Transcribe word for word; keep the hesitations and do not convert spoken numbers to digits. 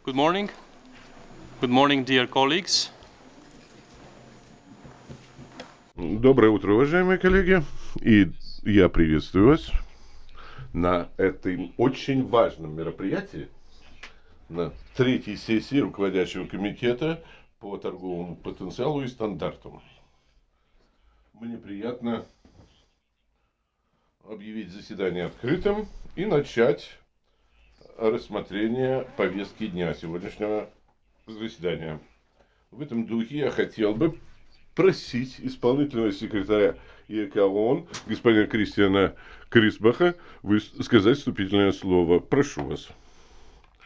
Good morning. Good morning, dear colleagues. Доброе утро, уважаемые коллеги. И я приветствую вас на этом очень важном мероприятии, на третьей сессии руководящего комитета по торговому потенциалу и стандартам. Мне приятно объявить заседание открытым и начать рассмотрение повестки дня сегодняшнего заседания. В этом духе я хотел бы просить исполнительного секретаря ЕКООН, господина Кристиана Крисбаха, сказать вступительное слово. Прошу вас.